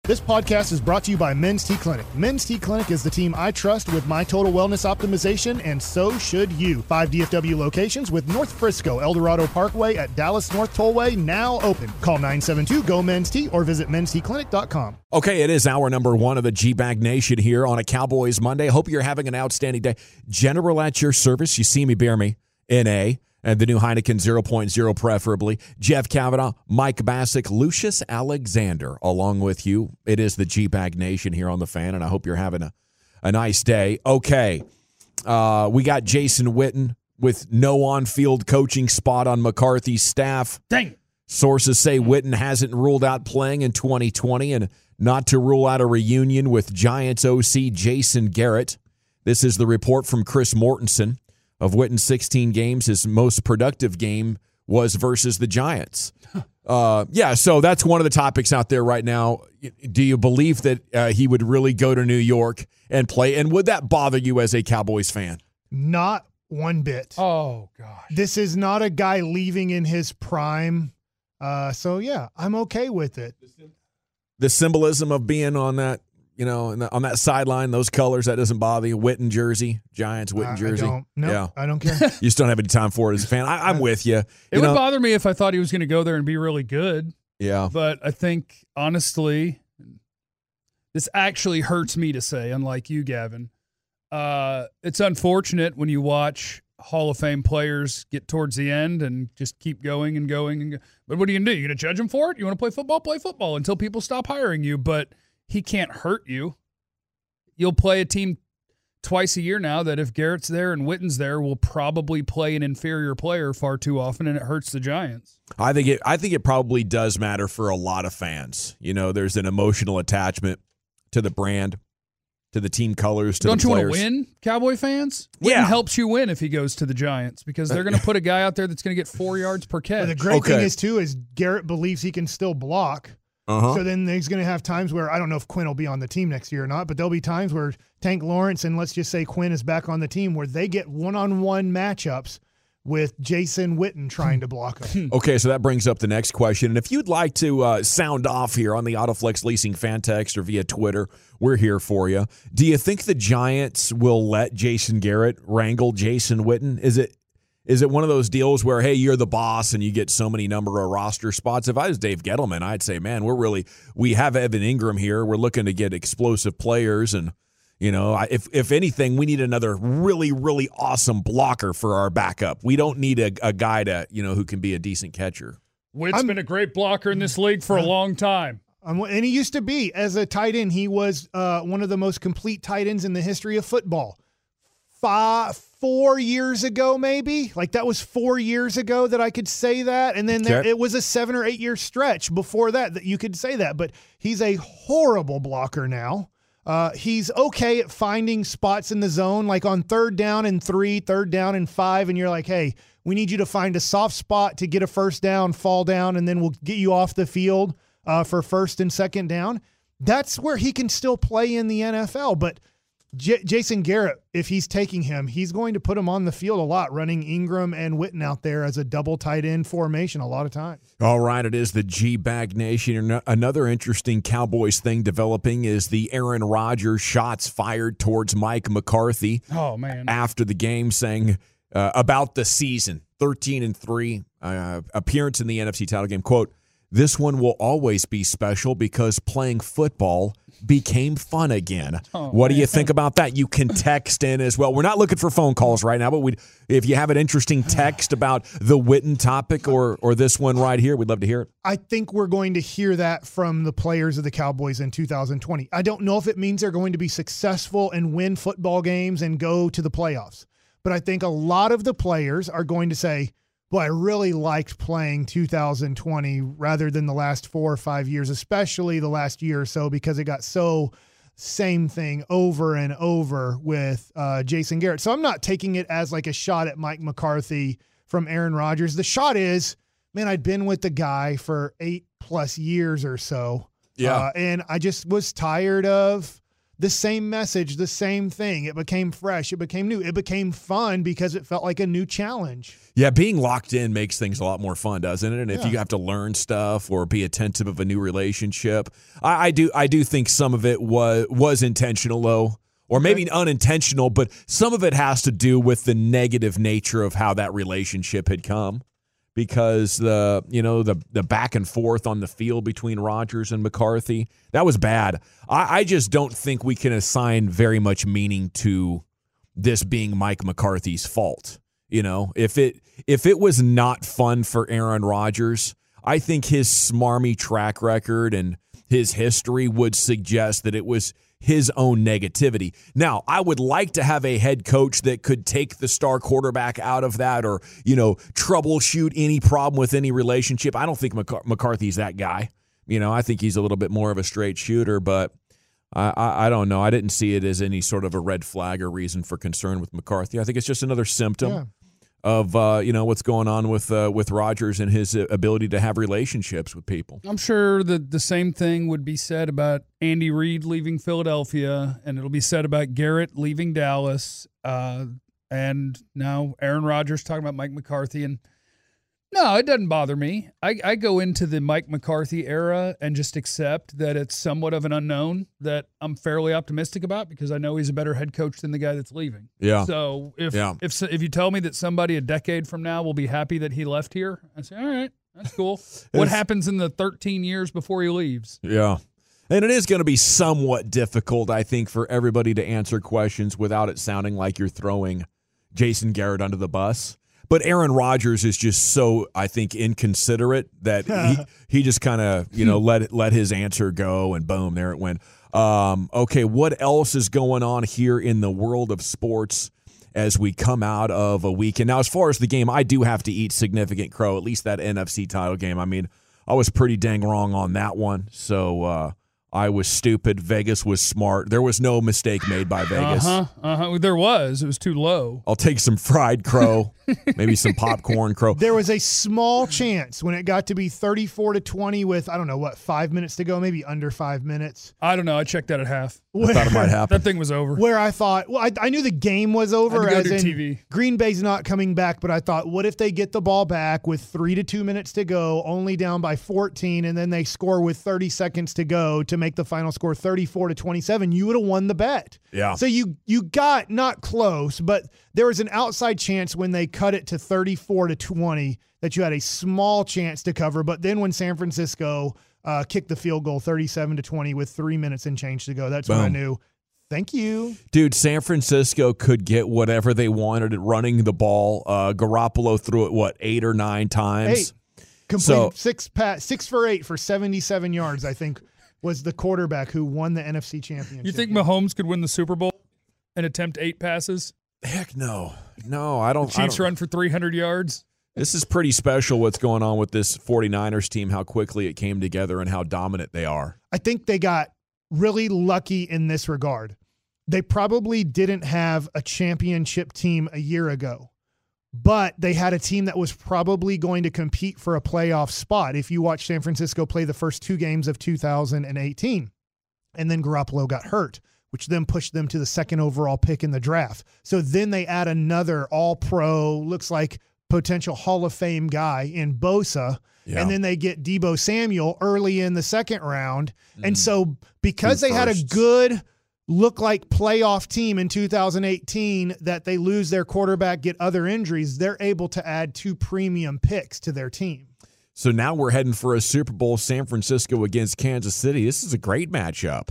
This podcast is brought to you by Men's T Clinic. Men's T Clinic is the team I trust with my total wellness optimization, and so should you. 5 DFW locations with North Frisco, El Dorado Parkway at Dallas North Tollway now open. Call 972-GO-MEN'S-T or visit mensteclinic.com. Okay, it is hour number 1 of the G-Bag Nation here on a Cowboys Monday. Hope you're having an outstanding day. General at your service. You see me, bear me, NA. And the new Heineken 0.0 preferably. Jeff Kavanaugh, Mike Bassick, Lucius Alexander along with you. It is the G-Bag Nation here on the Fan, and I hope you're having a nice day. Okay, we got Jason Witten with no on-field coaching spot on McCarthy's staff. Dang it. Sources say Witten hasn't ruled out playing in 2020 and not to rule out a reunion with Giants OC Jason Garrett. This is the report from Chris Mortensen. Of Witten's 16 games, his most productive game was versus the Giants. So that's one of the topics out there right now. Do you believe that he would really go to New York and play? And would that bother you as a Cowboys fan? Not one bit. Oh, gosh. This is not a guy leaving in his prime. I'm okay with it. The symbolism of being on that, on that sideline, those colors, that doesn't bother you. Witten jersey, Giants Witten jersey. I don't care. You just don't have any time for it as a fan. I'm with you. It would bother me if I thought he was going to go there and be really good. Yeah. But I think, honestly, this actually hurts me to say, unlike you, Gavin. It's unfortunate when you watch Hall of Fame players get towards the end and just keep going and going. But what are you going to do? You're going to judge them for it? You want to play football until people stop hiring you. But he can't hurt you. You'll play a team twice a year now that if Garrett's there and Witten's there, will probably play an inferior player far too often, and it hurts the Giants. I think it probably does matter for a lot of fans. There's an emotional attachment to the brand, to the team colors, to the players. Don't you want to win, Cowboy fans? Witten helps you win if he goes to the Giants because they're going to put a guy out there that's going to get 4 yards per catch. Well, the great thing is Garrett believes he can still block. Uh-huh. So then he's going to have times where, I don't know if Quinn will be on the team next year or not, but there'll be times where Tank Lawrence and let's just say Quinn is back on the team where they get one-on-one matchups with Jason Witten trying to block him. Okay, so that brings up the next question. And if you'd like to sound off here on the Autoflex Leasing fan text or via Twitter, we're here for you. Do you think the Giants will let Jason Garrett wrangle Jason Witten? Is it one of those deals where, hey, you're the boss and you get so many number of roster spots? If I was Dave Gettleman, I'd say, man, we have Evan Ingram here. We're looking to get explosive players. And, if anything, we need another really, really awesome blocker for our backup. We don't need a guy to, who can be a decent catcher. Witt's been a great blocker in this league for a long time. And he used to be, as a tight end, he was one of the most complete tight ends in the history of football. 4 years ago, maybe. Like that was 4 years ago that I could say that. And then it was a 7 or 8 year stretch before that you could say that. But he's a horrible blocker now. He's okay at finding spots in the zone, like on 3rd down and 3, 3rd down and 5. And you're like, hey, we need you to find a soft spot to get a first down, fall down, and then we'll get you off the field for 1st and 2nd down. That's where he can still play in the NFL. But Jason Garrett, if he's taking him, he's going to put him on the field a lot, running Ingram and Witten out there as a double tight end formation a lot of times. All right, it is the G-Bag Nation. Another interesting Cowboys thing developing is the Aaron Rodgers shots fired towards Mike McCarthy. Oh, man. After the game, saying about the season, 13-3, appearance in the NFC title game, quote, "This one will always be special because playing football became fun again." What do you think about that? You can text in as well. We're not looking for phone calls right now, but if you have an interesting text about the Witten topic or this one right here, we'd love to hear it. I think we're going to hear that from the players of the Cowboys in 2020. I don't know if it means they're going to be successful and win football games and go to the playoffs, but I think a lot of the players are going to say, boy, I really liked playing 2020 rather than the last 4 or 5 years, especially the last year or so, because it got so same thing over and over with Jason Garrett. So I'm not taking it as like a shot at Mike McCarthy from Aaron Rodgers. The shot is, man, I'd been with the guy for 8+ years or so. Yeah. And I just was tired of the same message, the same thing. It became fresh. It became new. It became fun because it felt like a new challenge. Yeah, being locked in makes things a lot more fun, doesn't it? And if you have to learn stuff or be attentive of a new relationship, I do think some of it was intentional, though, or maybe unintentional, but some of it has to do with the negative nature of how that relationship had come. Because the back and forth on the field between Rodgers and McCarthy, that was bad. I just don't think we can assign very much meaning to this being Mike McCarthy's fault. If it was not fun for Aaron Rodgers, I think his smarmy track record and his history would suggest that it was his own negativity. Now, I would like to have a head coach that could take the star quarterback out of that or, troubleshoot any problem with any relationship. I don't think McCarthy's that guy. I think he's a little bit more of a straight shooter, but I don't know. I didn't see it as any sort of a red flag or reason for concern with McCarthy. I think it's just another symptom of what's going on with Rodgers and his ability to have relationships with people. I'm sure that the same thing would be said about Andy Reid leaving Philadelphia, and it'll be said about Garrett leaving Dallas, and now Aaron Rodgers talking about Mike McCarthy. And no, it doesn't bother me. I go into the Mike McCarthy era and just accept that it's somewhat of an unknown that I'm fairly optimistic about because I know he's a better head coach than the guy that's leaving. Yeah. So if you tell me that somebody a decade from now will be happy that he left here, I say, all right, that's cool. What happens in the 13 years before he leaves? Yeah. And it is going to be somewhat difficult, I think, for everybody to answer questions without it sounding like you're throwing Jason Garrett under the bus. But Aaron Rodgers is just so, I think, inconsiderate that he just kind of, let his answer go, and boom, there it went. Okay, what else is going on here in the world of sports as we come out of a weekend? Now, as far as the game, I do have to eat significant crow, at least that NFC title game. I mean, I was pretty dang wrong on that one, so I was stupid. Vegas was smart. There was no mistake made by Vegas. There was. It was too low. I'll take some fried crow, maybe some popcorn crow. There was a small chance when it got to be 34-20 with, 5 minutes to go, maybe under 5 minutes. I don't know. I checked that at half. I thought it might happen. That thing was over. Where I thought, I knew the game was over. I had to go as do in TV. Green Bay's not coming back, but I thought, what if they get the ball back with 3 to 2 minutes to go, only down by 14, and then they score with 30 seconds to go to make the final score 34-27? You would have won the bet. Yeah. So you got not close, but there was an outside chance when they cut it to 34-20 that you had a small chance to cover. But then when San Francisco kicked the field goal 37-20 with 3 minutes and change to go, that's when I knew. Thank you. Dude, San Francisco could get whatever they wanted at running the ball. Garoppolo threw it, 8 or 9 times? 8. Completed 6 for 8 for 77 yards, I think, was the quarterback who won the NFC Championship. You think Mahomes could win the Super Bowl and attempt 8 passes? Heck no. No, I don't. The Chiefs run for 300 yards? This is pretty special what's going on with this 49ers team, how quickly it came together and how dominant they are. I think they got really lucky in this regard. They probably didn't have a championship team a year ago, but they had a team that was probably going to compete for a playoff spot. If you watch San Francisco play the first 2 games of 2018, and then Garoppolo got hurt, which then pushed them to the 2nd overall pick in the draft. So then they add another all-pro, looks like potential Hall of Fame guy in Bosa. Yeah. And then they get Deebo Samuel early in the 2nd round. And so because they had a good look like playoff team in 2018 that they lose their quarterback, get other injuries, they're able to add 2 premium picks to their team. So now we're heading for a Super Bowl, San Francisco against Kansas City. This is a great matchup.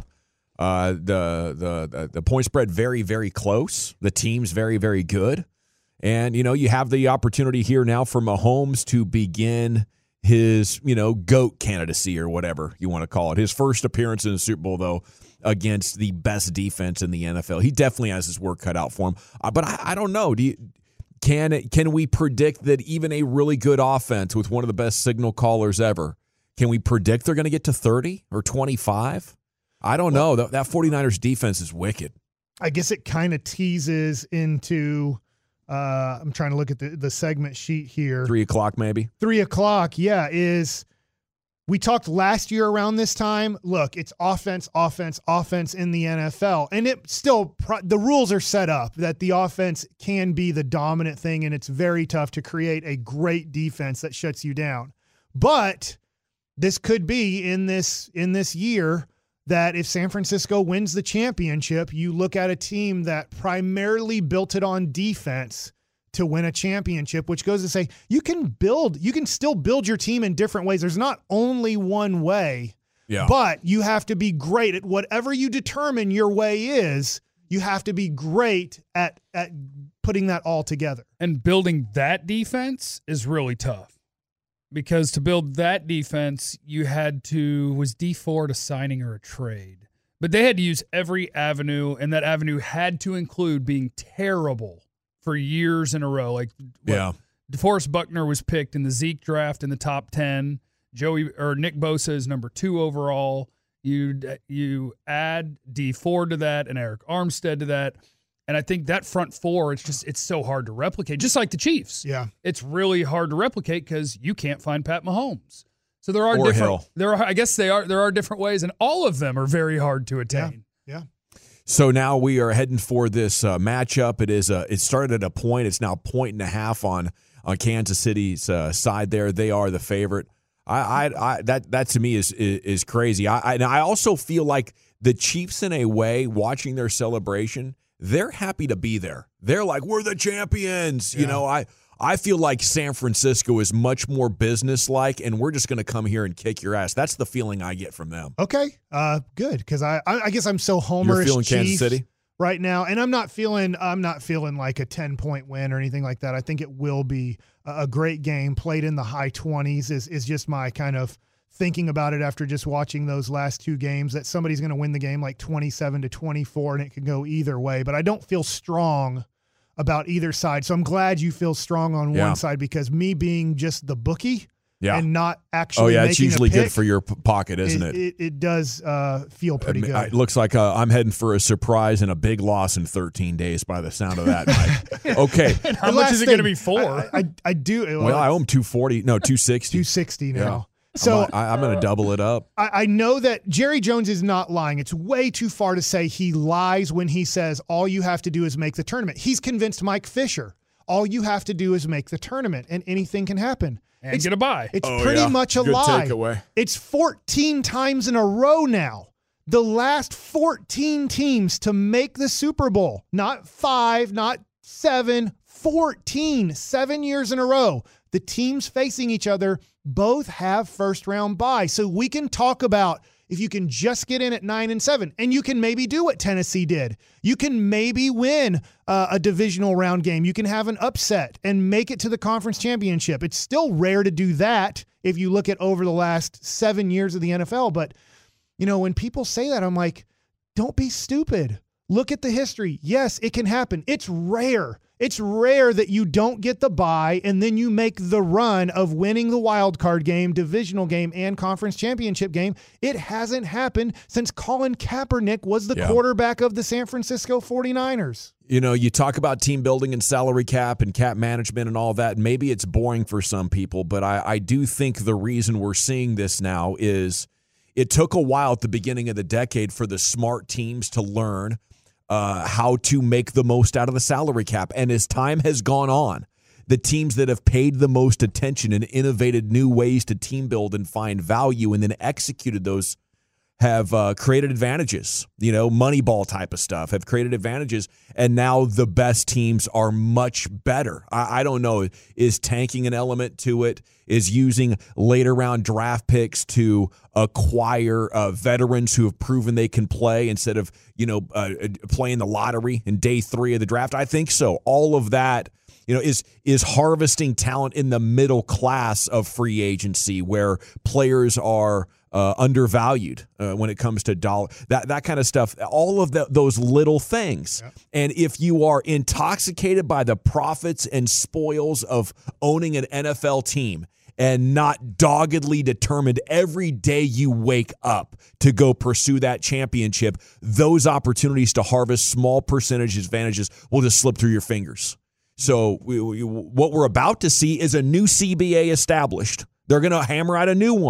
The point spread very, very close. The team's very, very good. And, you have the opportunity here now for Mahomes to begin his, GOAT candidacy or whatever you want to call it. His first appearance in the Super Bowl, though, against the best defense in the NFL. He definitely has his work cut out for him. But I don't know. Can we predict that even a really good offense with one of the best signal callers ever, can we predict they're going to get to 30 or 25? I don't know. That 49ers defense is wicked. I guess it kind of teases into I'm trying to look at the segment sheet here. 3 o'clock maybe? 3 o'clock, yeah, is We talked last year around this time. Look, it's offense in the NFL. And it still, the rules are set up that the offense can be the dominant thing, and it's very tough to create a great defense that shuts you down. But this could be in this year that if San Francisco wins the championship, you look at a team that primarily built it on defense to win a championship, which goes to say you can still build your team in different ways. There's not only one way, but you have to be great at whatever you determine your way is. You have to be great at putting that all together. And building that defense is really tough. Because to build that defense, was D Ford a signing or a trade? But they had to use every avenue, and that avenue had to include being terrible for years in a row. Like, DeForest Buckner was picked in the Zeke draft in the top 10. Nick Bosa is number 2 overall. You add D Ford to that and Eric Armstead to that. And I think that front four, it's so hard to replicate. Just like the Chiefs. Yeah. It's really hard to replicate because you can't find Pat Mahomes. So there are there are different ways, and all of them are very hard to attain. Yeah. So now we are heading for this matchup. It started at a point. It's now 1.5 on Kansas City's side there. They are the favorite. That to me is crazy. I also feel like the Chiefs, in a way, watching their celebration, they're happy to be there. They're like, we're the champions. Yeah. You know, I feel like San Francisco is much more businesslike, and we're just going to come here and kick your ass. That's the feeling I get from them. Okay, good, because I guess I'm so homerish. You're feeling Kansas City right now, and I'm not feeling like a 10-point win or anything like that. I think it will be a great game played in the high 20s. Is just my kind of thinking about it after just watching those last 2 games, that somebody's going to win the game like 27-24, and it could go either way. But I don't feel strong about either side. So I'm glad you feel strong on one side, because me being just the bookie and not actually making it's usually a pick, good for your pocket, isn't it? It does feel pretty good. It looks like I'm heading for a surprise and a big loss in 13 days by the sound of that, Mike. Okay. And how much is it going to be for? I do. Well, I owe him 240. No, 260. 260 now. Yeah. So I'm going to double it up. I know that Jerry Jones is not lying. It's way too far to say he lies when he says all you have to do is make the tournament. He's convinced Mike Fisher. All you have to do is make the tournament, and anything can happen. And get a bye. It's pretty much a good lie. Takeaway. It's 14 times in a row now. The last 14 teams to make the Super Bowl. Not 5, not 7, 14. 7 years in a row. The teams facing each other both have first-round bye. So we can talk about if you can just get in at 9-7, and you can maybe do what Tennessee did. You can maybe win a divisional round game. You can have an upset and make it to the conference championship. It's still rare to do that if you look at over the last 7 years of the NFL. But, you know, when people say that, I'm like, don't be stupid. Look at the history. Yes, it can happen. It's rare. It's rare that you don't get the bye and then you make the run of winning the wild card game, divisional game, and conference championship game. It hasn't happened since Colin Kaepernick was the quarterback of the San Francisco 49ers. You know, you talk about team building and salary cap and cap management and all that. Maybe it's boring for some people, but I do think the reason we're seeing this now is it took a while at the beginning of the decade for the smart teams to learn how to make the most out of the salary cap. And as time has gone on, the teams that have paid the most attention and innovated new ways to team build and find value and then executed those have created advantages. You know, Moneyball type of stuff have created advantages. And now the best teams are much better. I don't know. Is tanking an element to it? Is using later round draft picks to acquire veterans who have proven they can play instead of, playing the lottery in day 3 of the draft? I think so. All of that, is harvesting talent in the middle class of free agency where players are undervalued when it comes to that kind of stuff. All of those little things. Yep. And if you are intoxicated by the profits and spoils of owning an NFL team and not doggedly determined every day you wake up to go pursue that championship, those opportunities to harvest small percentage advantages will just slip through your fingers. So what we're about to see is a new CBA established. They're going to hammer out a new one.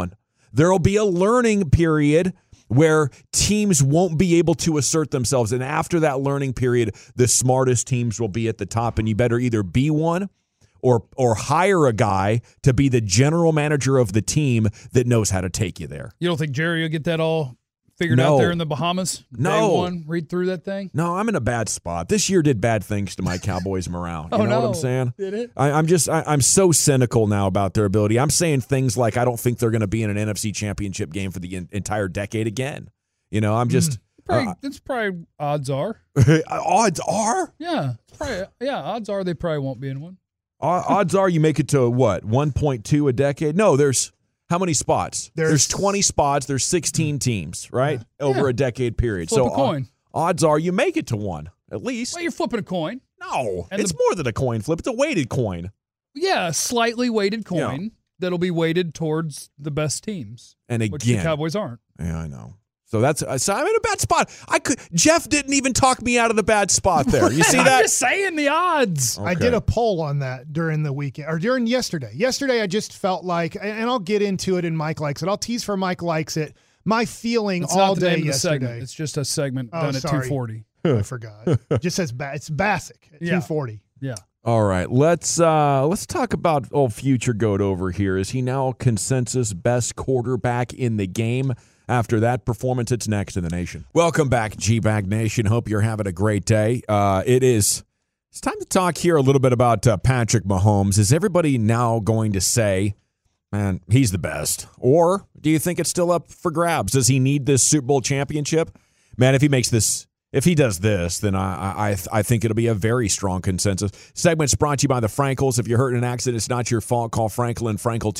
There will be a learning period where teams won't be able to assert themselves. And after that learning period, the smartest teams will be at the top, and you better either be one or hire a guy to be the general manager of the team that knows how to take you there. You don't think Jerry will get that all figured out there in the Bahamas? No. Day one, read through that thing? No, I'm in a bad spot. This year did bad things to my Cowboys morale. You know what I'm saying? Did it? I'm so cynical now about their ability. I'm saying things like I don't think they're going to be in an NFC championship game for the entire decade again. You know, I'm just... That's probably odds are. Odds are? Yeah. Odds are they probably won't be in one. Odds are you make it to what? 1.2 a decade? No, there's... How many spots? There's 20 spots. There's 16 teams, right? Over a decade period. Flip a coin. Odds are you make it to one, at least. Well, you're flipping a coin. No, it's more than a coin flip. It's a weighted coin. Yeah, a slightly weighted coin that'll be weighted towards the best teams. And again, which the Cowboys aren't. Yeah, I know. So I'm in a bad spot. Jeff didn't even talk me out of the bad spot there. You see that? I'm just saying the odds. Okay. I did a poll on that during the weekend or during yesterday. Yesterday, I just felt like, and I'll get into it, and Mike likes it. I'll tease for Mike likes it. My feeling it's all not the day name of the yesterday. segment. It's just a segment done at 2:40. I forgot. It just says it's Bassick at 2:40. Yeah. All right, let's talk about old future goat over here. Is he now consensus best quarterback in the game? After that performance, it's next in the nation. Welcome back, G-Bag Nation. Hope you're having a great day. It's time to talk here a little bit about Patrick Mahomes. Is everybody now going to say, man, he's the best? Or do you think it's still up for grabs? Does he need this Super Bowl championship? Man, if he does this, then I think it'll be a very strong consensus. Segment's brought to you by the Frankels. If you're hurt in an accident, it's not your fault. Call Frankel and Frankel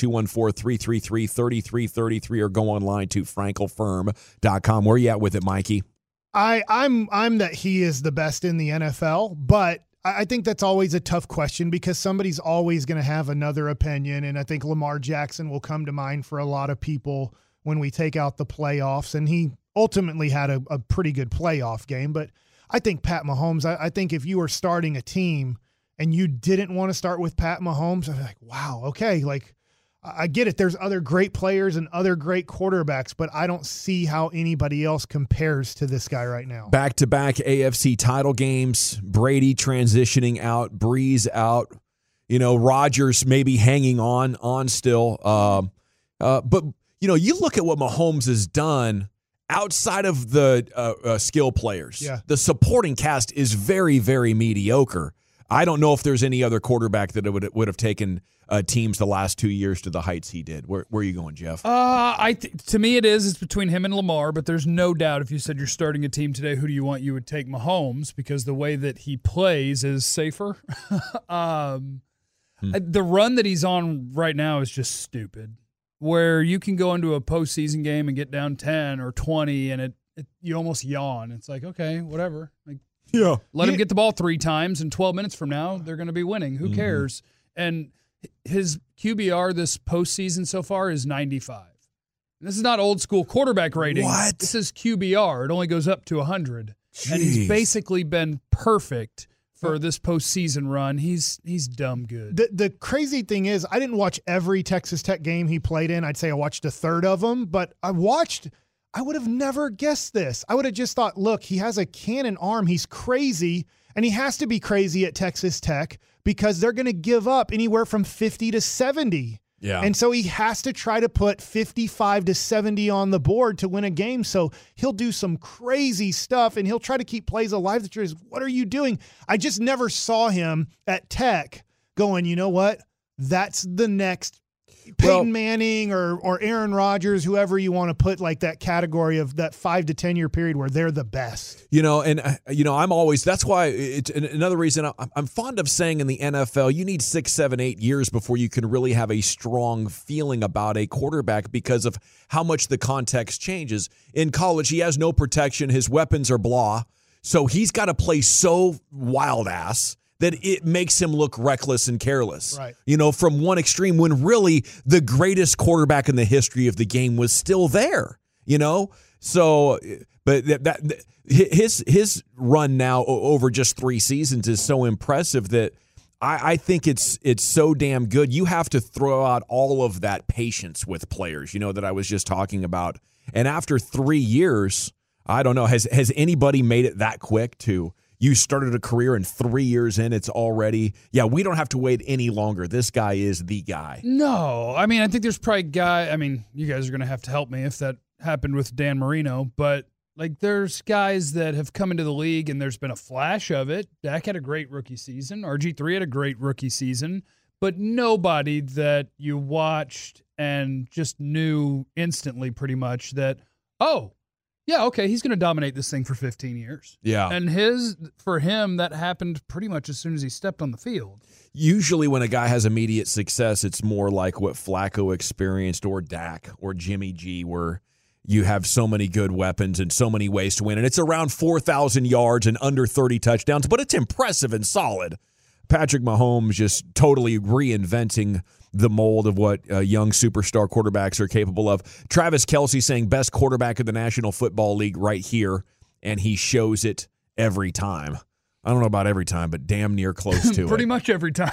214-333-3333 or go online to frankelfirm.com. Where you at with it, Mikey? I'm that he is the best in the NFL, but I think that's always a tough question because somebody's always going to have another opinion, and I think Lamar Jackson will come to mind for a lot of people when we take out the playoffs, and he ultimately had a pretty good playoff game. But I think Pat Mahomes, I think if you were starting a team and you didn't want to start with Pat Mahomes, I'm like, wow, okay, like I get it. There's other great players and other great quarterbacks, but I don't see how anybody else compares to this guy right now. Back-to-back AFC title games, Brady transitioning out, Breeze out, Rodgers maybe hanging on still. But, you look at what Mahomes has done outside of the skill players. Yeah. The supporting cast is very, very mediocre. I don't know if there's any other quarterback that would have taken teams the last 2 years to the heights he did. Where are you going, Jeff? To me, it's between him and Lamar, but there's no doubt if you said you're starting a team today, who do you want? You would take Mahomes because the way that he plays is safer. The run that he's on right now is just stupid, where you can go into a postseason game and get down 10 or 20 and you almost yawn. It's like, okay, whatever. Like, yeah. Let him get the ball 3 times, and 12 minutes from now, they're going to be winning. Who cares? And his QBR this postseason so far is 95. And this is not old school quarterback rating. What? This is QBR. It only goes up to 100. Jeez. And he's basically been perfect for this postseason run. He's dumb good. The crazy thing is, I didn't watch every Texas Tech game he played in. I'd say I watched a third of them, but I would have never guessed this. I would have just thought, look, he has a cannon arm. He's crazy, and he has to be crazy at Texas Tech because they're going to give up anywhere from 50 to 70. Yeah. And so he has to try to put 55 to 70 on the board to win a game. So he'll do some crazy stuff, and he'll try to keep plays alive. That you're just, what are you doing? I just never saw him at Tech going, you know what? That's the next Peyton Manning or Aaron Rodgers, whoever you want to put like that category of that 5 to 10 year period where they're the best. I'm always, that's why it's another reason I'm fond of saying in the NFL, you need 6, 7, 8 years before you can really have a strong feeling about a quarterback because of how much the context changes. In college, he has no protection. His weapons are blah. So he's got to play so wild ass that it makes him look reckless and careless. Right. From one extreme when really the greatest quarterback in the history of the game was still there, So, but his run now over just 3 seasons is so impressive that I think it's so damn good. You have to throw out all of that patience with players, that I was just talking about. And after 3 years, I don't know, has anybody made it that quick to you started a career and 3 years in, it's already, we don't have to wait any longer. This guy is the guy. No, I think there's probably you guys are going to have to help me if that happened with Dan Marino, but there's guys that have come into the league and there's been a flash of it. Dak had a great rookie season. RG3 had a great rookie season, but nobody that you watched and just knew instantly pretty much that, he's going to dominate this thing for 15 years. Yeah. And for him, that happened pretty much as soon as he stepped on the field. Usually when a guy has immediate success, it's more like what Flacco experienced or Dak or Jimmy G, where you have so many good weapons and so many ways to win. And it's around 4,000 yards and under 30 touchdowns, but it's impressive and solid. Patrick Mahomes just totally reinventing the mold of what young superstar quarterbacks are capable of. Travis Kelce saying best quarterback of the National Football League right here, and he shows it every time. I don't know about every time, but damn near close to it. Pretty much every time.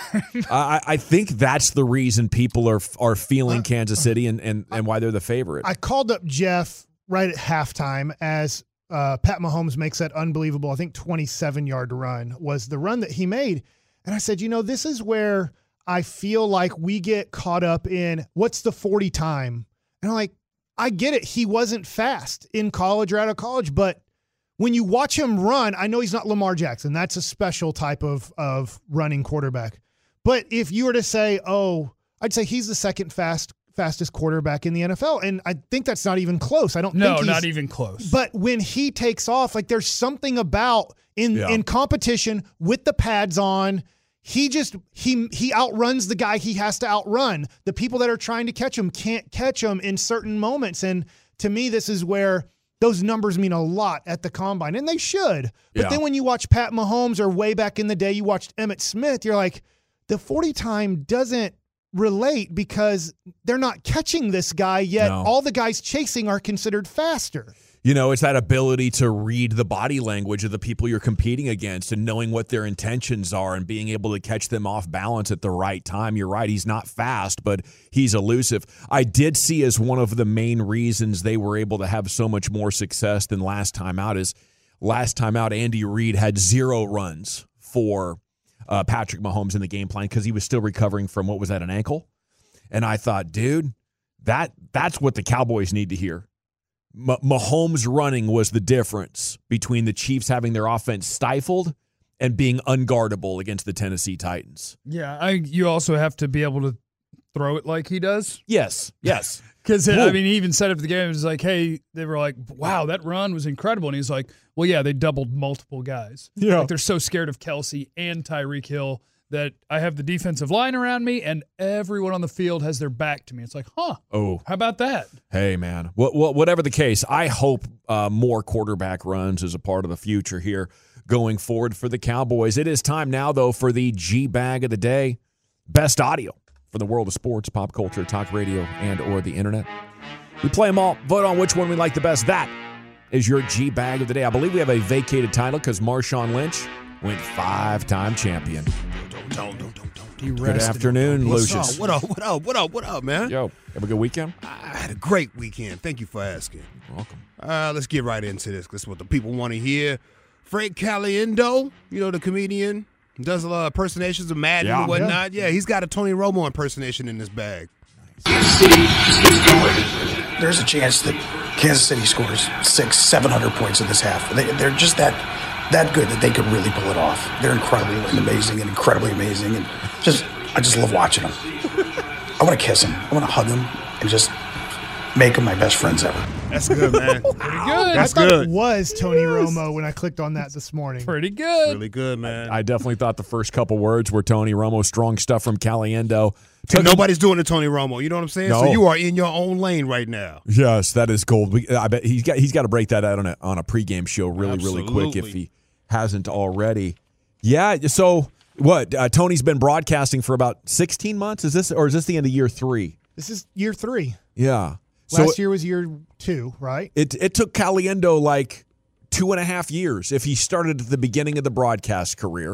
I think that's the reason people are feeling Kansas City and why they're the favorite. I called up Jeff right at halftime as Pat Mahomes makes that unbelievable, I think 27-yard run was the run that he made. And I said, this is where I feel like we get caught up in what's the 40 time. And I'm like, I get it. He wasn't fast in college or out of college, but when you watch him run, I know he's not Lamar Jackson. That's a special type of running quarterback. But if you were to say, I'd say he's the second fastest quarterback in the NFL. And I think that's not even close. I don't think No, not even close. But when he takes off, there's something about in competition with the pads on, he outruns the guy he has to outrun. The people that are trying to catch him can't catch him in certain moments. And to me, this is where those numbers mean a lot at the combine, and they should. But then when you watch Pat Mahomes or way back in the day, you watched Emmitt Smith, you're like, the 40 time doesn't relate because they're not catching this guy yet. No. All the guys chasing are considered faster. It's that ability to read the body language of the people you're competing against and knowing what their intentions are and being able to catch them off balance at the right time. You're right. He's not fast, but he's elusive. I did see as one of the main reasons they were able to have so much more success than last time out is last time out, Andy Reid had 0 runs for Patrick Mahomes in the game plan because he was still recovering from, what was that, an ankle? And I thought, dude, that's what the Cowboys need to hear. Mahomes running was the difference between the Chiefs having their offense stifled and being unguardable against the Tennessee Titans. Yeah, you also have to be able to throw it like he does. Yes. Because, he even said it for the game. It was like, hey, they were like, wow, that run was incredible. And he's like, well, yeah, they doubled multiple guys. Yeah. They're so scared of Kelce and Tyreek Hill that I have the defensive line around me and everyone on the field has their back to me. It's like, how about that? Hey, man. Whatever the case, I hope more quarterback runs is a part of the future here going forward for the Cowboys. It is time now, though, for the G-Bag of the Day. Best audio for the world of sports, pop culture, talk radio, and or the internet. We play them all. Vote on which one we like the best. That is your G-Bag of the Day. I believe we have a vacated title because Marshawn Lynch went 5-time champion. Good afternoon, Lucius. What up, man? Yo, have a good weekend? I had a great weekend. Thank you for asking. You're welcome. Let's get right into this. This is what the people want to hear. Frank Caliendo, the comedian, does a lot of impersonations of Madden and whatnot. Yeah, he's got a Tony Romo impersonation in his bag. There's a chance that Kansas City scores 600-700 points in this half. They're just that good that they could really pull it off. They're incredibly amazing, and I just love watching them. I want to kiss them. I want to hug them and just make them my best friends ever. That's good, man. Pretty good. I thought it was Tony Romo when I clicked on that this morning. Pretty good. Really good, man. I definitely thought the first couple words were Tony Romo, strong stuff from Caliendo. Nobody's doing the Tony Romo. You know what I'm saying? No. So you are in your own lane right now. Yes, that is gold. I bet he's got to break that out on a pregame show really quick if he hasn't already. Yeah. So what? Tony's been broadcasting for about 16 months. Is this the end of year 3? This is year 3. Yeah. Last year was year 2, right? It took Caliendo like 2.5 years if he started at the beginning of the broadcast career,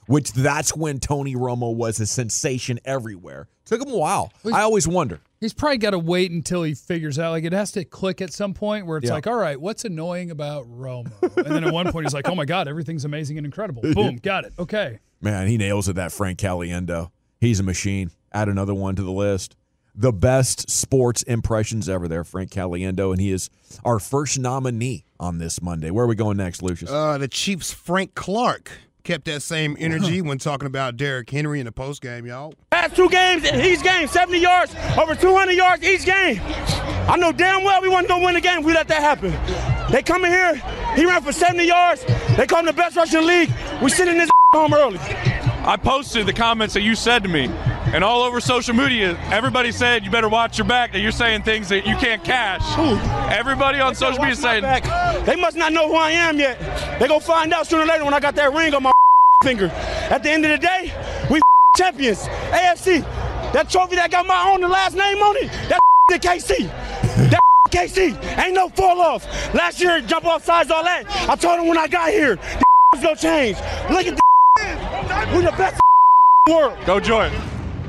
which that's when Tony Romo was a sensation everywhere. Took him a while. I always wonder. He's probably got to wait until he figures out. Like, it has to click at some point where it's like, all right, what's annoying about Romo? And then at one point he's like, oh, my God, everything's amazing and incredible. Boom, got it. Okay. Man, he nails it, that Frank Caliendo. He's a machine. Add another one to the list. The best sports impressions ever there, Frank Caliendo, and he is our first nominee on this Monday. Where are we going next, Lucius? The Chiefs' Frank Clark kept that same energy when talking about Derrick Henry in the postgame, y'all. Past 2 games, each game, 70 yards, over 200 yards each game. I know damn well we wasn't going to win the game if we let that happen. They come in here, he ran for 70 yards. They call him the best rusher in the league. We sit in this home early. I posted the comments that you said to me, and all over social media, everybody said you better watch your back, that you're saying things that you can't cash. Everybody on social media saying, they must not know who I am yet. They gonna find out sooner or later when I got that ring on my finger. At the end of the day, we champions. AFC, that trophy that got my own the last name on it, that the KC. That KC, ain't no fall off. Last year, jump off sides, all that. I told him when I got here, the gonna change. Look at the we the best world. Go Jordan.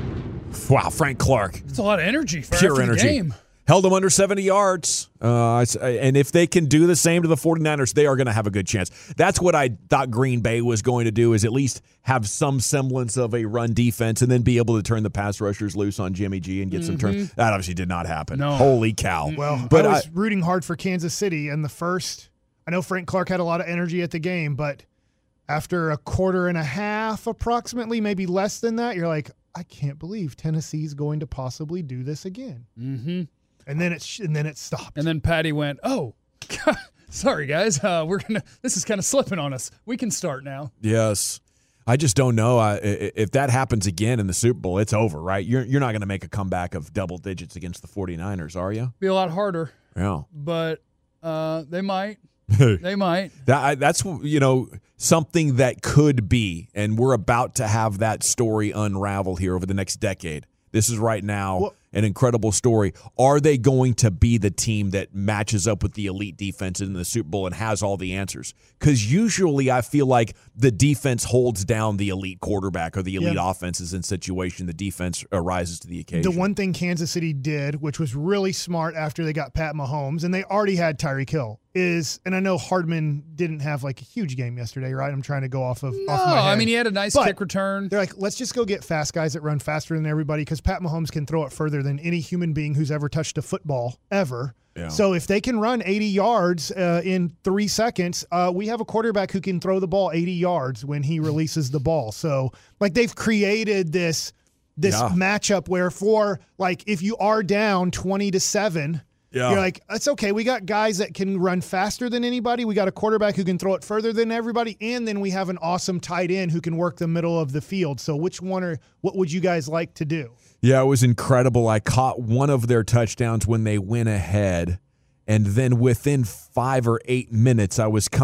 Wow, Frank Clark. It's a lot of energy for Pure after energy. the game. Held them under 70 yards. And if they can do the same to the 49ers, they are going to have a good chance. That's what I thought Green Bay was going to do, is at least have some semblance of a run defense and then be able to turn the pass rushers loose on Jimmy G and get some turns. That obviously did not happen. No. Holy cow. Well, but I was rooting hard for Kansas City in the first. I know Frank Clark had a lot of energy at the game, but after a quarter and a half approximately, maybe less than that, you're like, I can't believe Tennessee's going to possibly do this again. Mm-hmm. And then it stopped. And then Patty went, "Oh, sorry guys, this is kind of slipping on us. We can start now." Yes. I just don't know. If that happens again in the Super Bowl, it's over, right? You're not going to make a comeback of double digits against the 49ers, are you? Be a lot harder. Yeah. But they might. They might. That's something that could be, and we're about to have that story unravel here over the next decade. This is right now an incredible story. Are they going to be the team that matches up with the elite defense in the Super Bowl and has all the answers? Because usually I feel like the defense holds down the elite quarterback or the elite offenses in situation. The defense rises to the occasion. The one thing Kansas City did, which was really smart after they got Pat Mahomes, and they already had Tyreek Hill, and I know Hardman didn't have like a huge game yesterday, right? I'm trying to go off my head. I mean, he had a nice kick return. They're like, let's just go get fast guys that run faster than everybody, because Pat Mahomes can throw it further than any human being who's ever touched a football ever. Yeah. So if they can run 80 yards in 3 seconds, we have a quarterback who can throw the ball 80 yards when he releases the ball. So like they've created this matchup where if you are down 20-7, you're like, it's okay. We got guys that can run faster than anybody. We got a quarterback who can throw it further than everybody. And then we have an awesome tight end who can work the middle of the field. So what would you guys like to do? Yeah, it was incredible. I caught one of their touchdowns when they went ahead. And then within 5 or 8 minutes, I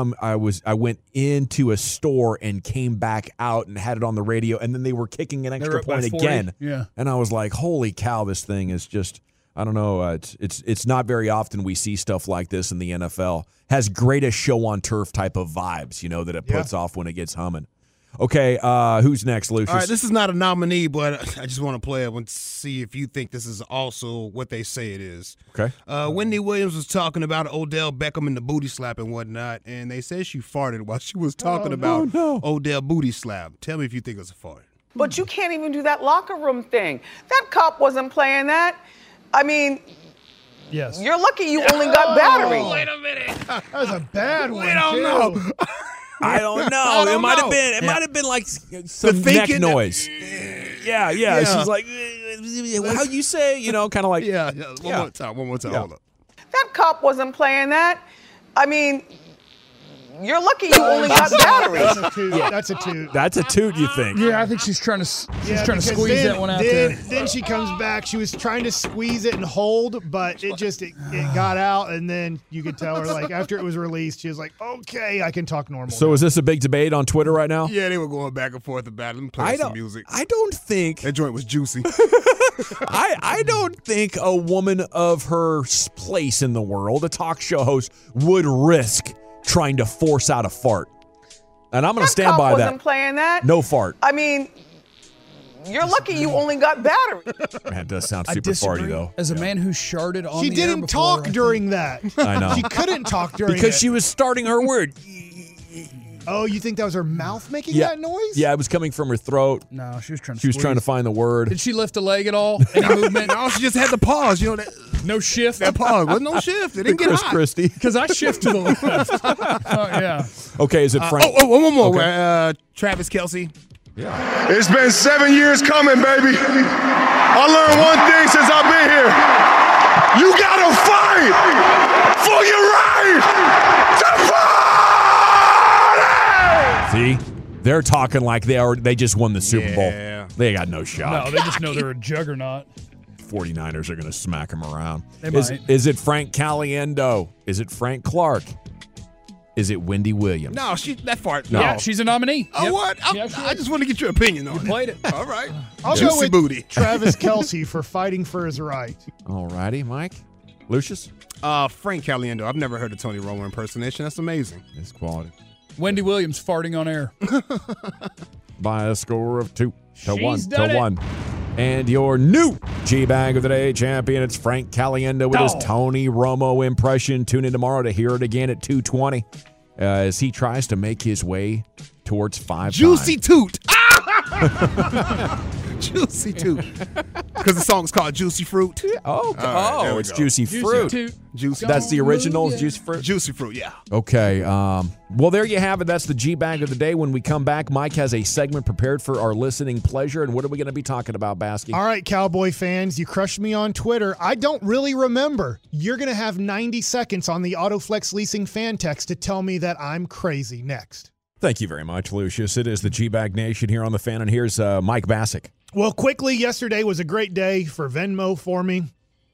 went into a store and came back out and had it on the radio. And then they were kicking an extra point again. Yeah. And I was like, holy cow, this thing is just, I don't know. It's not very often we see stuff like this in the NFL. Has greatest show on turf type of vibes, that it puts off when it gets humming. Okay, who's next, Lucius? All right, this is not a nominee, but I just want to play it and see if you think this is also what they say it is. Okay. Wendy Williams was talking about Odell Beckham and the booty slap and whatnot, and they said she farted while she was talking about Odell booty slap. Tell me if you think it's a fart. But you can't even do that locker room thing. That cop wasn't playing that. I mean, yes. You're lucky you only got battery. Wait a minute. That was a bad one. We don't know. I don't know. It might have been. It might have been like some neck noise. Yeah. She's like, how you say? Kind of like. Yeah. One more time. Hold up. That cop wasn't playing that. I mean, you're lucky you only got battery. That's a toot. That's a toot, you think? Yeah, I think she's trying to squeeze that one out there. there. Then she comes back. She was trying to squeeze it and hold, but it got out, and then you could tell her, like, after it was released, she was like, okay, I can talk normal. So now. Is this a big debate on Twitter right now? Yeah, they were going back and forth about it. Let me play some music. I don't think that joint was juicy. I don't think a woman of her place in the world, a talk show host, would risk trying to force out a fart. And I'm going to stand by that. Wasn't playing that. No fart. I mean, you're lucky you only got battery. Man, it does sound I super farty, though. As a man who sharted on She the air didn't before, talk during that. I know. She couldn't talk during Because it. she was starting her word. Oh, you think that was her mouth making Yeah. that noise? Yeah, it was coming from her throat. No, she was trying to She was trying to squeeze. find the word. Did she lift a leg at all? Any movement? No, she just had to pause. You know that, No shift? that pause. Wasn't no shift. It didn't get Chris hot. Christie. Because I shift to the left. Oh, yeah. Okay, is it Frank? one more. Okay. Travis Kelce. It's been 7 years coming, baby. I learned one thing since I've been here. You gotta fight for your right to party! See, they're talking like they just won the Super Bowl. Yeah. They got no shot. No, they just know they're a juggernaut. 49ers are going to smack them around. They might. Is it Frank Caliendo? Is it Frank Clark? Is it Wendy Williams? No, that fart. No. Yeah, she's a nominee. Oh, Yep. what? Yeah, she I is. just want to get your opinion on it. Played it. All right. I'll Juicy go with booty. Travis Kelce for fighting for his right. All righty, Mike. Lucius? Frank Caliendo. I've never heard a Tony Romo impersonation. That's amazing. It's quality. Wendy Williams farting on air. By a score of 2 to She's done it. 1. And your new G-Bag of the Day champion, it's Frank Caliendo with his Oh. Tony Romo impression. Tune in tomorrow to hear it again at 2:20 as he tries to make his way towards 5 Juicy times. toot. Juicy toot. Because the song's called Juicy Fruit. Oh, right, there we it's go. Juicy Fruit. Toot. Juicy. That's the original Yeah. Juicy Fruit? Juicy Fruit, yeah. Okay. Well, there you have it. That's the G-Bag of the Day. When we come back, Mike has a segment prepared for our listening pleasure. And what are we going to be talking about, Baskey? All right, Cowboy fans, you crushed me on Twitter. I don't really remember. You're going to have 90 seconds on the Autoflex Leasing fan text to tell me that I'm crazy next. Thank you very much, Lucius. It is the G-Bag Nation here on the fan. And here's Mike Bassick. Well, quickly, yesterday was a great day for Venmo for me.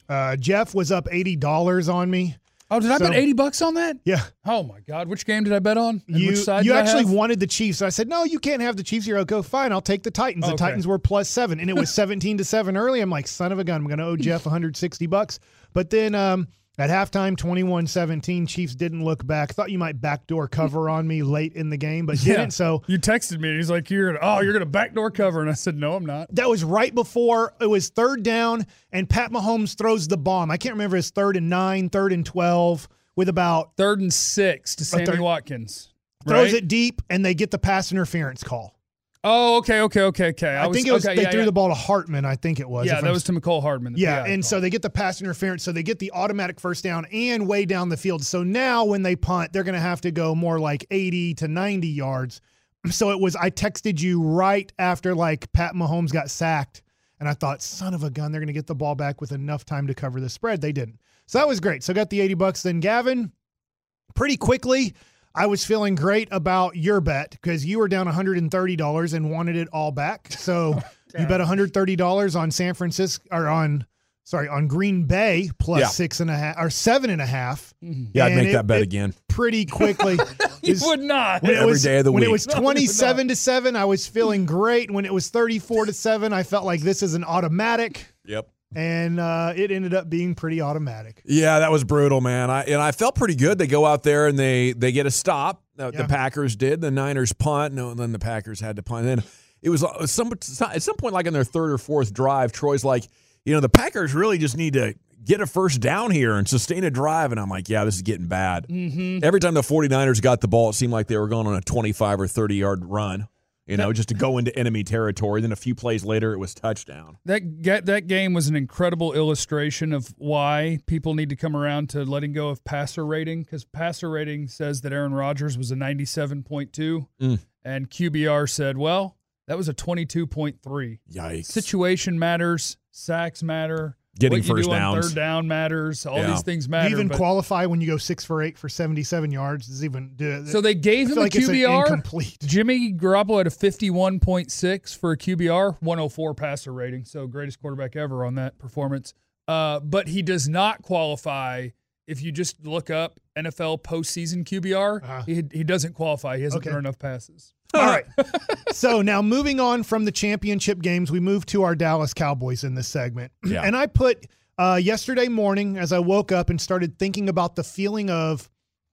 Jeff was up $80 on me. Oh, did I So- bet $80 on that? Yeah. Oh, my God. Which game did I bet on? And You which side you did I actually have? wanted the Chiefs. So I said, no, you can't have the Chiefs here. I'll go, fine, I'll take the Titans. The Okay. Titans were +7, and it was 17-7 early. I'm like, son of a gun, I'm going to owe Jeff $160. But then at halftime, 21-17, Chiefs didn't look back. Thought you might backdoor cover on me late in the game, but didn't. So You texted me. And he's like, you're gonna backdoor cover. And I said, no, I'm not. that was right before it was third down, and Pat Mahomes throws the bomb. I can't remember if it's 3rd and 9, 3rd and 12, with about 3rd and 6 to Sammy third- Watkins. throws right? it deep, and they get the pass interference call. Oh, okay. I think it was they threw the ball to Hartman. I think it was. Yeah, if that I'm was to McCole Hardman. the Yeah, PI and call. so they get the pass interference, so they get the automatic first down and way down the field. So now when they punt, they're going to have to go more like 80 to 90 yards. So I texted you right after like Pat Mahomes got sacked, and I thought, son of a gun, they're going to get the ball back with enough time to cover the spread. They didn't. So that was great. So I got the $80. Then Gavin, pretty quickly, I was feeling great about your bet because you were down $130 and wanted it all back. So you bet $130 on San Francisco or on Green Bay plus 6.5 or 7.5. Yeah, I'd And make that bet again. pretty quickly. You would not. When it Every was, day of the when it week. was 27-7, I was feeling great. When it was 34-7, I felt like this is an automatic, Yep. and it ended up being pretty automatic. Yeah, that was brutal, man. I felt pretty good. They go out there and they get a stop. The Packers did. The Niners punt. No, then the Packers had to punt. And then it was at some point, like in their 3rd or 4th drive, Troy's like, the Packers really just need to get a first down here and sustain a drive. And I'm like, yeah, this is getting bad. Mm-hmm. Every time the 49ers got the ball, it seemed like they were going on a 25 or 30-yard run, just to go into enemy territory. Then a few plays later, it was touchdown. That game was an incredible illustration of why people need to come around to letting go of passer rating, because passer rating says that Aaron Rodgers was a 97.2, and QBR said, well, that was a 22.3. Yikes. Situation matters. Sacks matter. Getting what you first do on downs. 3rd down matters. All Yeah. these things Do matter. you even but- qualify when you go 6 for 8 for 77 yards? Does even So they gave I him feel a like it's an QBR. incomplete. Jimmy Garoppolo had a 51.6 for a QBR, 104 passer rating. So greatest quarterback ever on that performance. But he does not qualify. If you just look up NFL postseason QBR, he doesn't qualify. He hasn't Okay. thrown enough passes. All right. So now moving on from the championship games, we move to our Dallas Cowboys in this segment. Yeah. And I put yesterday morning as I woke up and started thinking about the feeling of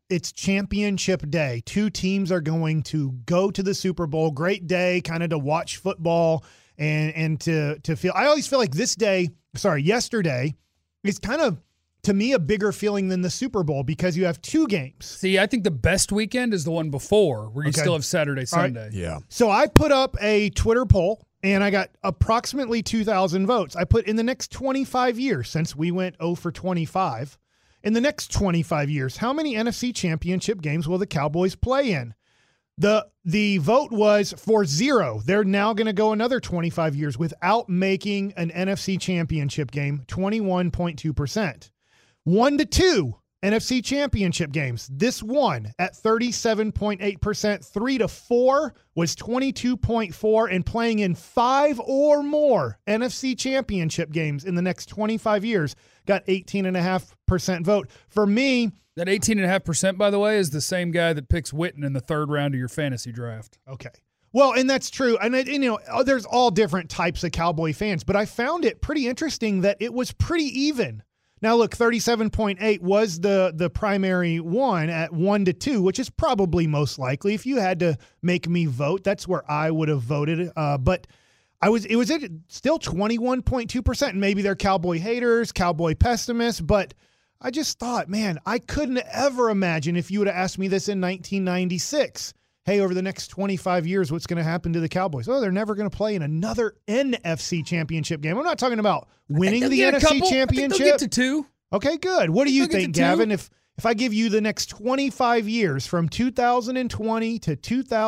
it's championship day. Two teams are going to go to the Super Bowl. Great day kind of to watch football and to feel. I always feel like yesterday is kind of, to me, a bigger feeling than the Super Bowl because you have two games. See, I think the best weekend is the one before where you still have Saturday, Sunday. Right. Yeah. So I put up a Twitter poll and I got approximately 2,000 votes. I put in the next 25 years, since we went 0 for 25, in the next 25 years, how many NFC championship games will the Cowboys play in? The vote was for 0. They're now going to go another 25 years without making an NFC championship game, 21.2%. 1 to 2 NFC championship games. This one at 37.8%. 3 to 4 was 22.4%, and playing in 5 or more NFC championship games in the next 25 years got 18.5% vote. For me, that 18.5%, by the way, is the same guy that picks Witten in the third round of your fantasy draft. Okay. Well, and that's true. And there's all different types of Cowboy fans, but I found it pretty interesting that it was pretty even. Now, look, 37.8 was the primary one at 1 to 2, which is probably most likely. If you had to make me vote, that's where I would have voted. But it was still 21.2%. And maybe they're Cowboy haters, Cowboy pessimists. But I just thought, man, I couldn't ever imagine if you would have asked me this in 1996. Hey, over the next 25 years, what's going to happen to the Cowboys? Oh, they're never going to play in another NFC championship game. I'm not talking about winning the NFC championship. They'll get to 2. Okay, good. What do you think, Gavin? If I give you the next 25 years from 2020 to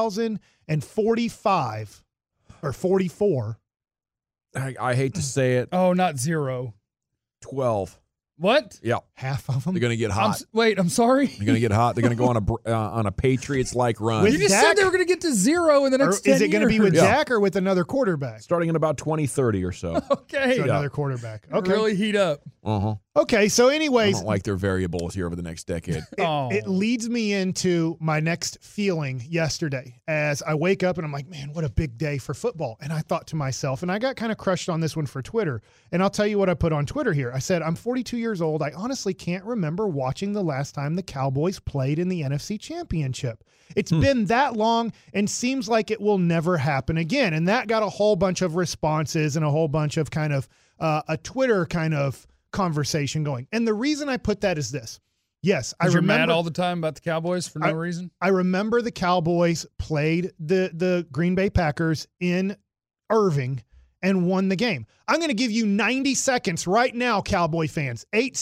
2045 or 44. I hate to say it. Oh, not 0. 12. What? Yeah. Half of them? They're going to get hot. I'm sorry? They're going to get hot. They're going to go on a Patriots-like run. With You just Dak? said they were going to get to 0 in the next 10 years. Is it going to be with Dak or with another quarterback? Starting in about 2030 or so. Okay. So another quarterback. Okay. Really heat up. Uh-huh. Okay, so anyways. I don't like their variables here over the next decade. It leads me into my next feeling yesterday as I wake up and I'm like, man, what a big day for football. And I thought to myself, and I got kind of crushed on this one for Twitter. And I'll tell you what I put on Twitter here. I said, I'm 42 years old. I honestly can't remember watching the last time the Cowboys played in the NFC Championship. It's been that long and seems like it will never happen again. And that got a whole bunch of responses and a whole bunch of kind of a Twitter kind of conversation going. And the reason I put that is this. Yes, I remember. You're mad all the time about the Cowboys for no reason? I remember the Cowboys played the Green Bay Packers in Irving and won the game. I'm going to give you 90 seconds right now, Cowboy fans.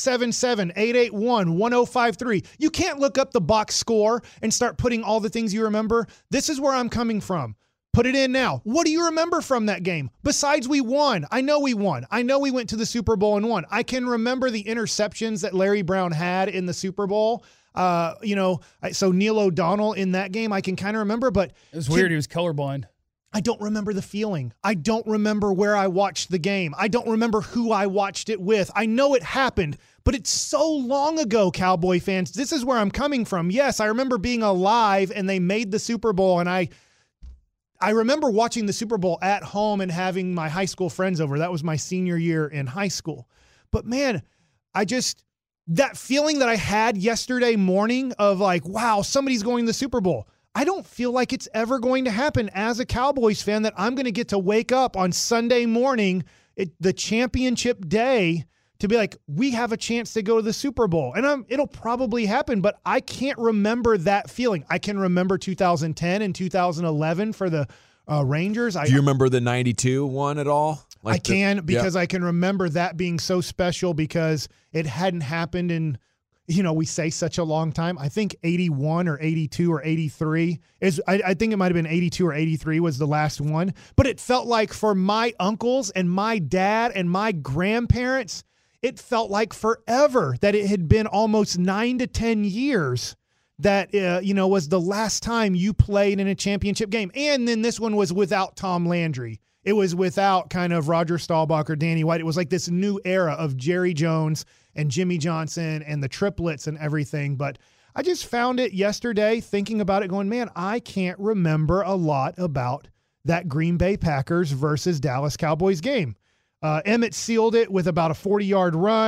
877-881-1053. You can't look up the box score and start putting all the things you remember. This is where I'm coming from. Put it in now. What do you remember from that game? Besides, we won. I know we won. I know we went to the Super Bowl and won. I can remember the interceptions that Larry Brown had in the Super Bowl. So Neil O'Donnell in that game, I can kind of remember, but it was weird. He was colorblind. I don't remember the feeling. I don't remember where I watched the game. I don't remember who I watched it with. I know it happened, but it's so long ago, Cowboy fans. This is where I'm coming from. Yes, I remember being alive and they made the Super Bowl, and I remember watching the Super Bowl at home and having my high school friends over. That was my senior year in high school. But man, that feeling that I had yesterday morning of like, wow, somebody's going to the Super Bowl. I don't feel like it's ever going to happen as a Cowboys fan that I'm going to get to wake up on Sunday morning, the championship day, to be like, we have a chance to go to the Super Bowl. And it'll probably happen, but I can't remember that feeling. I can remember 2010 and 2011 for the Rangers. Do you remember the 92 one at all? I can remember that being so special because it hadn't happened in, we say such a long time. I think 81 or 82 or 83 I think it might have been 82 or 83 was the last one. But it felt like for my uncles and my dad and my grandparents, it felt like forever that it had been almost 9 to 10 years that, was the last time you played in a championship game. And then this one was without Tom Landry. It was without kind of Roger Staubach or Danny White. It was like this new era of Jerry Jones and Jimmy Johnson and the triplets and everything. But I just found it yesterday thinking about it going, man, I can't remember a lot about that Green Bay Packers versus Dallas Cowboys game. Emmett sealed it with about a 40-yard run.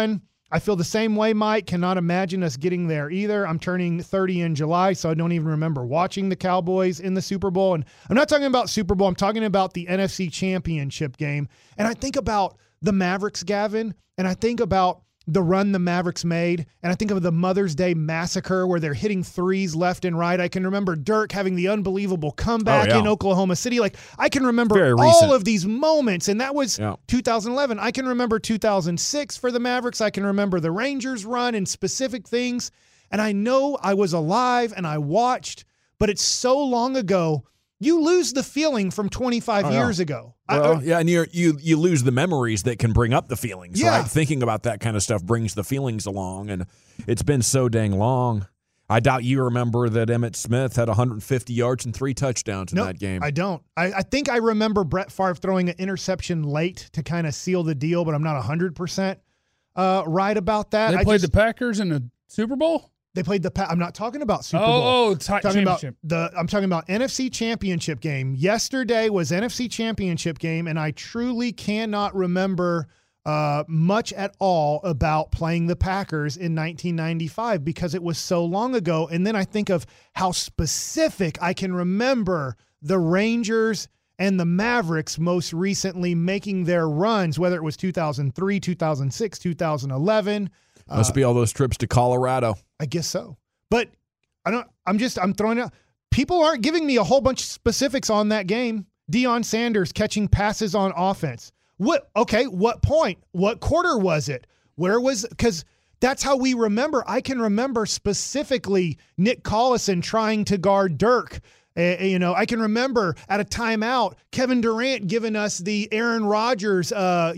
I feel the same way, Mike. Cannot imagine us getting there either. I'm turning 30 in July, so I don't even remember watching the Cowboys in the Super Bowl. And I'm not talking about Super Bowl. I'm talking about the NFC Championship game. And I think about the Mavericks, Gavin, and I think about the run the Mavericks made, and I think of the Mother's Day Massacre where they're hitting threes left and right. I can remember Dirk having the unbelievable comeback in Oklahoma City. Like, I can remember all of these moments, and that was 2011. I can remember 2006 for the Mavericks. I can remember the Rangers run and specific things, and I know I was alive and I watched, but it's so long ago. You lose the feeling from 25 years ago. Well, and you lose the memories that can bring up the feelings, right? Thinking about that kind of stuff brings the feelings along, and it's been so dang long. I doubt you remember that Emmitt Smith had 150 yards and 3 touchdowns in that game. I don't. I think I remember Brett Favre throwing an interception late to kind of seal the deal, but I'm not 100% right about that. They played the Packers in the Super Bowl? They played I'm not talking about Super Bowl. I'm talking about NFC Championship game. Yesterday was NFC Championship game, and I truly cannot remember much at all about playing the Packers in 1995 because it was so long ago. And then I think of how specific I can remember the Rangers and the Mavericks most recently making their runs, whether it was 2003, 2006, 2011. Must be all those trips to Colorado. I guess so. But I'm throwing out. People aren't giving me a whole bunch of specifics on that game. Deion Sanders catching passes on offense. What point? What quarter was it? Because that's how we remember. I can remember specifically Nick Collison trying to guard Dirk. I can remember at a timeout, Kevin Durant giving us the Aaron Rodgers,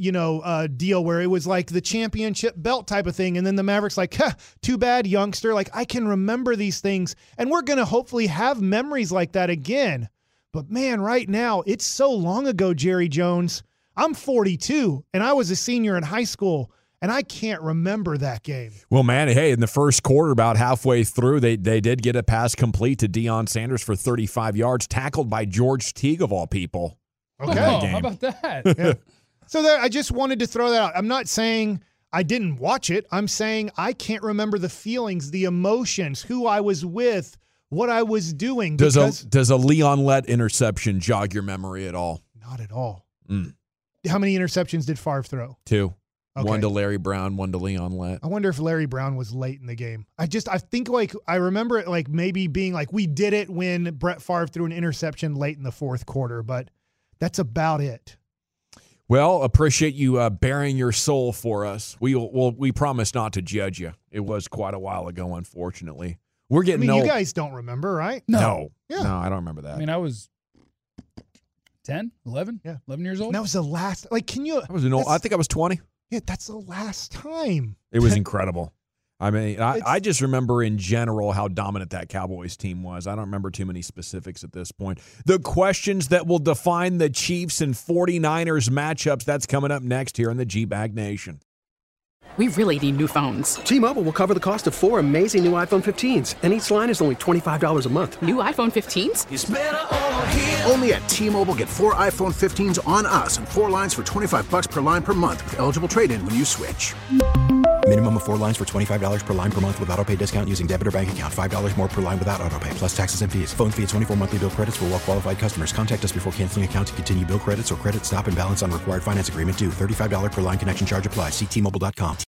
deal where it was like the championship belt type of thing. And then the Mavericks like, too bad, youngster. Like, I can remember these things, and we're going to hopefully have memories like that again. But man, right now, it's so long ago, Jerry Jones. I'm 42 and I was a senior in high school. And I can't remember that game. Well, man, hey, in the first quarter, about halfway through, they did get a pass complete to Deion Sanders for 35 yards, tackled by George Teague, of all people. Okay. How about that? Yeah. So I just wanted to throw that out. I'm not saying I didn't watch it. I'm saying I can't remember the feelings, the emotions, who I was with, what I was doing. Does a Leon Lett interception jog your memory at all? Not at all. How many interceptions did Favre throw? 2. Okay. 1 to Larry Brown, 1 to Leon Lett. I wonder if Larry Brown was late in the game. I think like I remember it like maybe being like we did it when Brett Favre threw an interception late in the fourth quarter, but that's about it. Well, appreciate you bearing your soul for us. We promise not to judge you. It was quite a while ago, unfortunately. We're getting old. You guys don't remember, right? No. Yeah. No, I don't remember that. I mean, I was 10, 11? Yeah. 11 years old? And that was the last. Like, can you? I think I was 20. Yeah, that's the last time. It was incredible. I mean, I just remember in general how dominant that Cowboys team was. I don't remember too many specifics at this point. The questions that will define the Chiefs and 49ers matchups, that's coming up next here in the G-Bag Nation. We really need new phones. T-Mobile will cover the cost of 4 amazing new iPhone 15s, and each line is only $25 a month. New iPhone 15s? It's better over here. Only at T-Mobile, get 4 iPhone 15s on us and 4 lines for $25 per line per month with eligible trade-in when you switch. Minimum of 4 lines for $25 per line per month with autopay discount using debit or bank account. $5 more per line without autopay, plus taxes and fees. Phone fee at 24 monthly bill credits for well-qualified customers. Contact us before canceling account to continue bill credits or credit stop and balance on required finance agreement due. $35 per line connection charge applies. See T-Mobile.com.